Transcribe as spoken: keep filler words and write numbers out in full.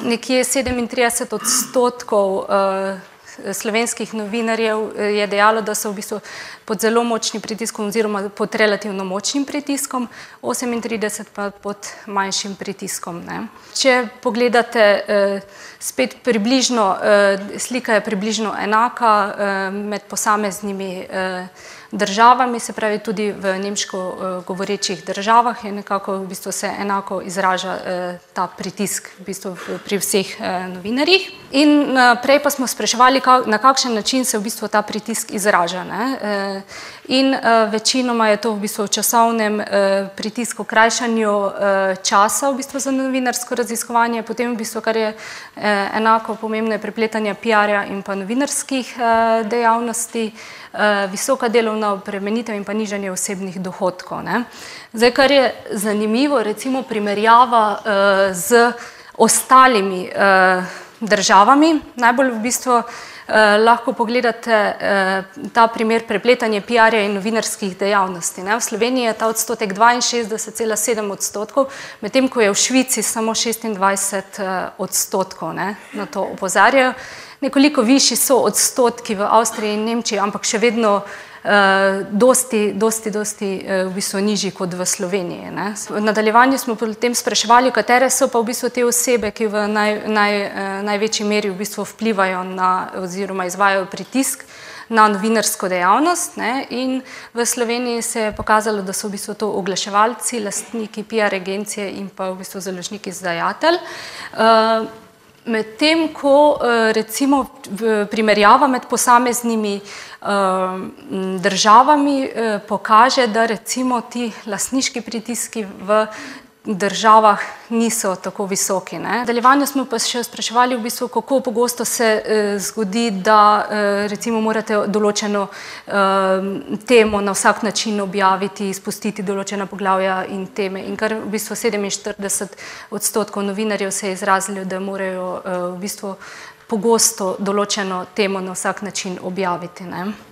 nekje sedemintrideset odstotkov slovenskih novinarjev je dejalo, da so v bistvu pod zelo močnim pritiskom oziroma pod relativno močnim pritiskom, osemintrideset pa pod manjšim pritiskom. Če pogledate spet približno, slika je približno enaka med posameznimi državami, se pravi tudi v nemško govorečih državah je nekako v bistvu se enako izraža ta pritisk v bistvu pri vseh novinarjih. In prej pa smo spraševali, na kakšen način se v bistvu ta pritisk izraža. In večinoma je to v bistvu v časovnem pritisku, krajšanju časa v bistvu za novinarsko raziskovanje, potem v bistvu, kar je enako pomembno, je prepletanje piarja in pa novinarskih dejavnosti, visoka delovna obremenitev in pa nižanje osebnih dohodkov. Zdaj, kar je zanimivo, recimo primerjava z ostalimi državami, najbolj v bistvu lahko pogledate ta primer prepletanje piarja in novinarskih dejavnosti. V Sloveniji je ta odstotek dvainšestdeset cela sedem odstotkov, medtem ko je v Švici samo šestindvajset odstotkov, na to opozarjajo. Nekoliko višji so odstotki v Avstriji in Nemčiji, ampak še vedno dosti, dosti, dosti v bistvu nižji kot v Sloveniji. V nadaljevanju smo potem spraševali, katere so pa v bistvu te osebe, ki v največji meri v bistvu vplivajo na oziroma izvajajo pritisk na novinarsko dejavnost, in v Sloveniji se je pokazalo, da so v bistvu to oglaševalci, lastniki piar agencije in pa v bistvu založnik izdajatelj. Medtem ko recimo primerjava med posameznimi državami pokaže, da recimo ti lastniški pritiski v državah niso tako visoki. V nadaljevanju smo pa še spraševali v bistvu, kako pogosto se zgodi, da recimo morate določeno temo na vsak način objaviti, izpustiti določena poglavja in teme. In kar v bistvu sedeminštirideset odstotkov novinarjev se je izrazilo, da morajo v bistvu pogosto določeno temo na vsak način objaviti.